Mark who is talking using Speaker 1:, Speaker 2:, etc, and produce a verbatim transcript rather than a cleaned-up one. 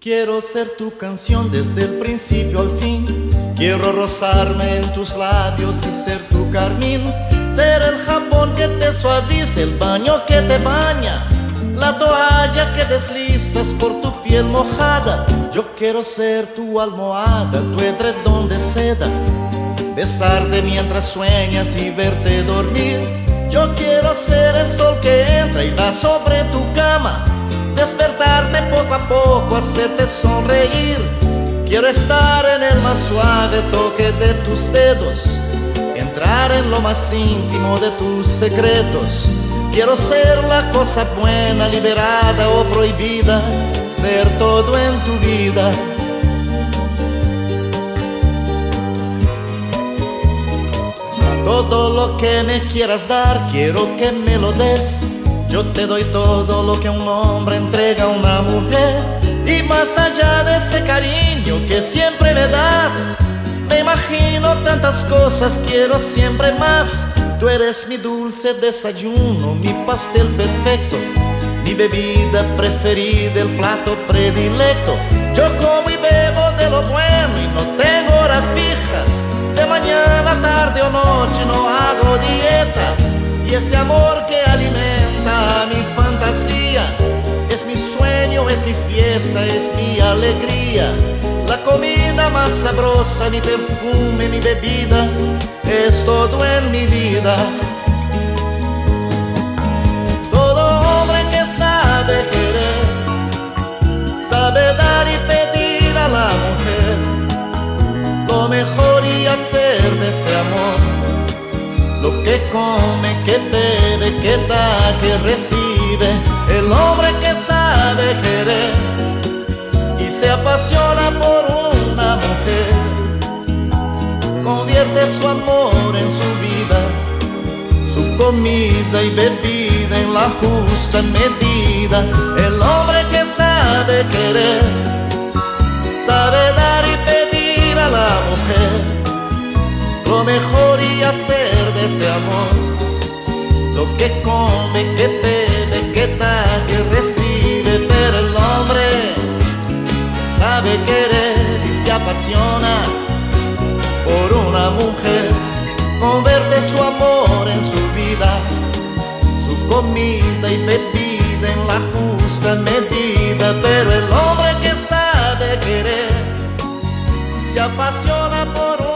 Speaker 1: Quiero ser tu canción desde el principio al fin. Quiero rozarme en tus labios y ser tu carmín. Ser el jabón que te suaviza, el baño que te baña, la toalla que deslizas por tu piel mojada. Yo quiero ser tu almohada, tu edredón de seda, besarte mientras sueñas y verte dormir. Yo quiero ser el sol que entra y da sobre tu cama, despertarte poco a poco, hacerte sonreír. Quiero estar en el más suave toque de tus dedos, entrar en lo más íntimo de tus secretos. Quiero ser la cosa buena, liberada o prohibida, ser todo en tu vida. Todo lo que me quieras dar, quiero que me lo des. Yo te doy todo lo que un hombre entrega a una mujer. Y más allá de ese cariño que siempre me das, me imagino tantas cosas, quiero siempre más. Tú eres mi dulce desayuno, mi pastel perfecto, mi bebida preferida, el plato predilecto. Yo como y bebo de lo bueno y no tengo hora fija. De mañana, tarde o noche no hago dieta. Y ese amor que alimenta mi fantasía es mi sueño, es mi fiesta, es mi alegría. La comida más sabrosa, mi perfume, mi bebida, es todo en mi vida. Todo hombre que sabe querer, sabe dar y pedir a la mujer lo mejor y hacer de ese amor lo que come, que bebe, que da, que recibe. El hombre que sabe querer y se apasiona por una mujer, convierte su amor en su vida, su comida y bebida en la justa medida. El hombre que sabe querer, sabe dar y pedir a la mujer lo mejor y hacer de ese amor lo que come, que bebe, que da, que recibe. Pero el hombre sabe querer y se apasiona por una mujer, convierte su amor en su vida, su comida y bebida en la justa medida. Pero el hombre que sabe querer y se apasiona por una